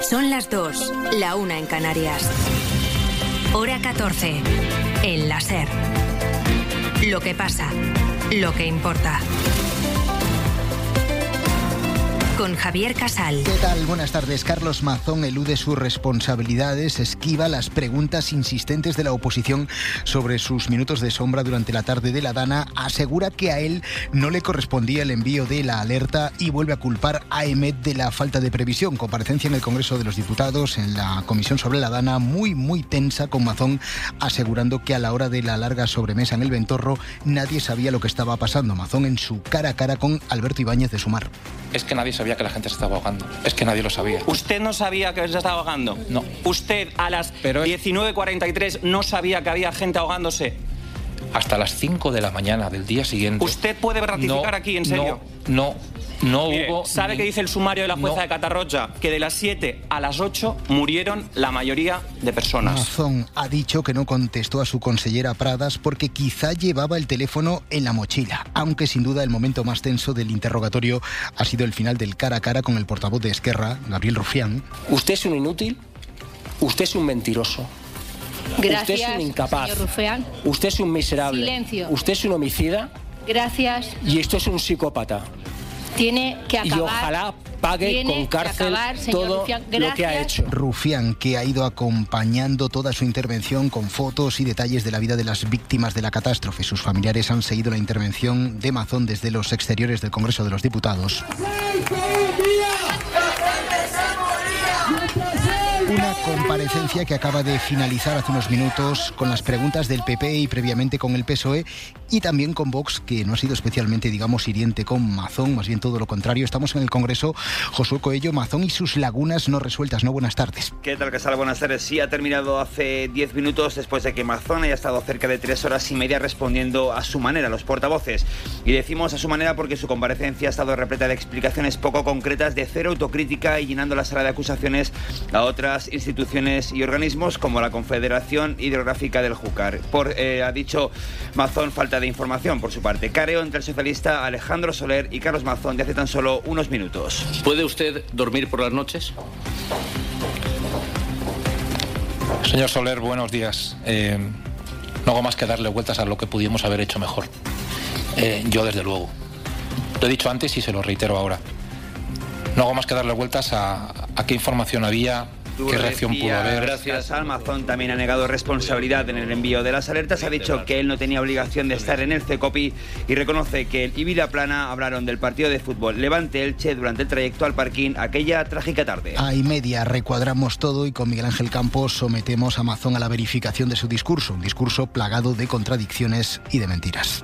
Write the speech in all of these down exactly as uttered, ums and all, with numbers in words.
Son las dos, la una en Canarias. Hora catorce, en la SER. Lo que pasa, lo que importa. Con Javier Casal. ¿Qué tal? Buenas tardes. Carlos Mazón elude sus responsabilidades, esquiva las preguntas insistentes de la oposición sobre sus minutos de sombra durante la tarde de la Dana, asegura que a él no le correspondía el envío de la alerta y vuelve a culpar a EMET de la falta de previsión. Comparecencia en el Congreso de los Diputados, en la comisión sobre la Dana, muy, muy tensa, con Mazón asegurando que a la hora de la larga sobremesa en el Ventorro nadie sabía lo que estaba pasando. Mazón en su cara a cara con Alberto Ibáñez de Sumar. Es que nadie sabía que la gente se estaba ahogando. Es que nadie lo sabía. ¿Usted no sabía que se estaba ahogando? No. ¿Usted a las Pero es... diecinueve cuarenta y tres no sabía que había gente ahogándose? Hasta las cinco de la mañana del día siguiente. ¿Usted puede ratificar no, aquí, en serio? No, no, no Mire, hubo... ¿Sabe ni... qué dice el sumario de la jueza no. de Catarroja? Que de las siete a las ocho murieron la mayoría de personas. Mazón ha dicho que no contestó a su consellera Pradas porque quizá llevaba el teléfono en la mochila, aunque sin duda el momento más tenso del interrogatorio ha sido el final del cara a cara con el portavoz de Esquerra, Gabriel Rufián. Usted es un inútil, usted es un mentiroso. Gracias, usted es un incapaz. señor Rufián. Usted es un miserable. Silencio. Usted es un homicida. Gracias. Y esto es un psicópata. Tiene que acabar. Y ojalá pague con cárcel acabar, todo Rufián. lo que ha hecho. Rufián, que ha ido acompañando toda su intervención con fotos y detalles de la vida de las víctimas de la catástrofe. Sus familiares han seguido la intervención de Mazón desde los exteriores del Congreso de los Diputados. Una comparecencia que acaba de finalizar hace unos minutos con las preguntas del P P y previamente con el P S O E y también con Vox, que no ha sido especialmente, digamos, hiriente con Mazón, más bien todo lo contrario. Estamos en el Congreso. Josué Coello, Mazón y sus lagunas no resueltas, ¿no? Buenas tardes. ¿Qué tal, Casal? Buenas tardes. Sí, ha terminado hace diez minutos después de que Mazón haya estado cerca de tres horas y media respondiendo a su manera a los portavoces. Y decimos a su manera porque su comparecencia ha estado repleta de explicaciones poco concretas, de cero autocrítica y llenando la sala de acusaciones a otras instituciones y organismos como la Confederación Hidrográfica del Júcar. Por, eh, ha dicho Mazón, falta de información por su parte. Careo entre el socialista Alejandro Soler y Carlos Mazón de hace tan solo unos minutos. ¿Puede usted dormir por las noches? Señor Soler, buenos días. Eh, no hago más que darle vueltas a lo que pudimos haber hecho mejor. Eh, yo, desde luego. Lo he dicho antes y se lo reitero ahora. No hago más que darle vueltas a, a qué información había, qué reacción pudo haber. Gracias. Mazón también ha negado responsabilidad en el envío de las alertas. Ha dicho que él no tenía obligación de estar en el CECOPI y reconoce que él y Vilaplana hablaron del partido de fútbol Levante-Elche durante el trayecto al parking aquella trágica tarde. A y media recuadramos todo y con Miguel Ángel Campos sometemos a Mazón a la verificación de su discurso. Un discurso plagado de contradicciones y de mentiras.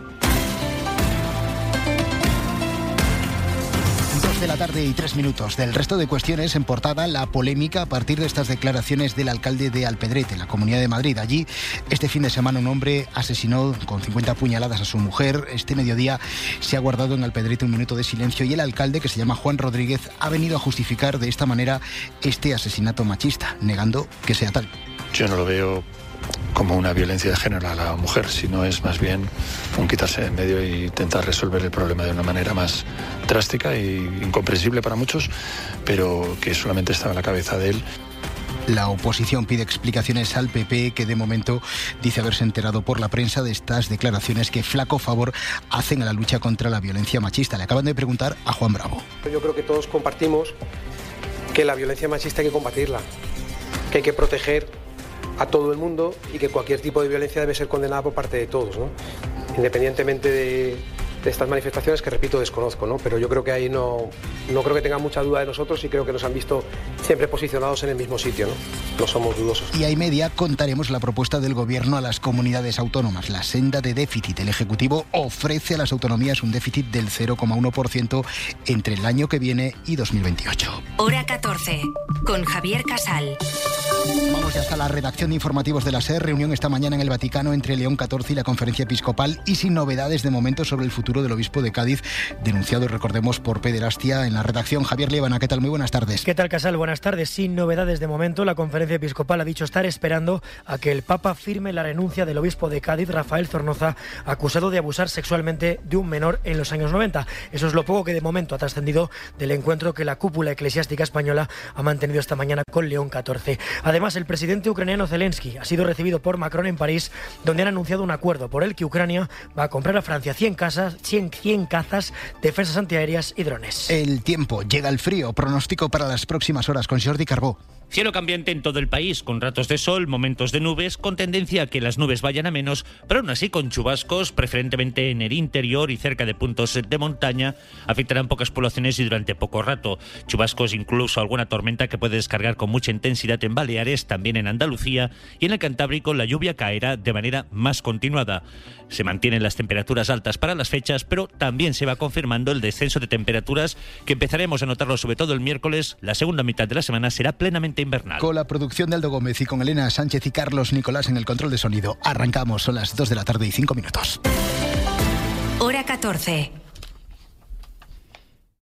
De la tarde y tres minutos. Del resto de cuestiones, en portada, la polémica a partir de estas declaraciones del alcalde de Alpedrete, en la Comunidad de Madrid. Allí, este fin de semana, un hombre asesinó con cincuenta puñaladas a su mujer. Este mediodía se ha guardado en Alpedrete un minuto de silencio y el alcalde, que se llama Juan Rodríguez, ha venido a justificar de esta manera este asesinato machista, negando que sea tal. Yo no lo veo como una violencia de género a la mujer, sino es más bien un quitarse de en medio e intentar resolver el problema de una manera más drástica e incomprensible para muchos, pero que solamente estaba en la cabeza de él. La oposición pide explicaciones al P P, que de momento dice haberse enterado por la prensa de estas declaraciones que flaco favor hacen a la lucha contra la violencia machista. Le acaban de preguntar a Juan Bravo. Yo creo que todos compartimos que la violencia machista hay que combatirla, que hay que proteger a todo el mundo y que cualquier tipo de violencia debe ser condenada por parte de todos, ¿no? Independientemente de, de estas manifestaciones que, repito, desconozco, ¿no? Pero yo creo que ahí no, no creo que tengan mucha duda de nosotros y creo que nos han visto siempre posicionados en el mismo sitio, ¿no? No somos dudosos. Y a y media contaremos la propuesta del Gobierno a las comunidades autónomas, la senda de déficit. El Ejecutivo ofrece a las autonomías un déficit del cero coma uno por ciento entre el año que viene y dos mil veintiocho. Hora catorce, con Javier Casal. Vamos ya hasta la redacción de informativos de la SER. Reunión esta mañana en el Vaticano entre León catorce y la Conferencia Episcopal, y sin novedades de momento sobre el futuro del obispo de Cádiz, denunciado, recordemos, por pederastia. En la redacción, Javier Líbana, ¿qué tal? Muy buenas tardes. ¿Qué tal, Casal? Buenas tardes. Sin novedades de momento, la Conferencia Episcopal ha dicho estar esperando a que el Papa firme la renuncia del obispo de Cádiz, Rafael Zornoza, acusado de abusar sexualmente de un menor en los años noventa. Eso es lo poco que de momento ha trascendido del encuentro que la cúpula eclesiástica española ha mantenido esta mañana con León catorce. Además, el presidente ucraniano Zelensky ha sido recibido por Macron en París, donde han anunciado un acuerdo por el que Ucrania va a comprar a Francia cien, casas, cien, cien cazas, defensas antiaéreas y drones. El tiempo, llega el frío. Pronóstico para las próximas horas con Jordi Carbó. Cielo cambiante en todo el país, con ratos de sol, momentos de nubes, con tendencia a que las nubes vayan a menos, pero aún así con chubascos, preferentemente en el interior y cerca de puntos de montaña. Afectarán pocas poblaciones y durante poco rato. Chubascos, incluso alguna tormenta que puede descargar con mucha intensidad en Baleares, también en Andalucía, y en el Cantábrico la lluvia caerá de manera más continuada. Se mantienen las temperaturas altas para las fechas, pero también se va confirmando el descenso de temperaturas, que empezaremos a notarlo sobre todo el miércoles. La segunda mitad de la semana será plenamente invernal. Con la producción de Aldo Gómez y con Elena Sánchez y Carlos Nicolás en el control de sonido. Arrancamos, son las dos de la tarde y cinco minutos. Hora catorce.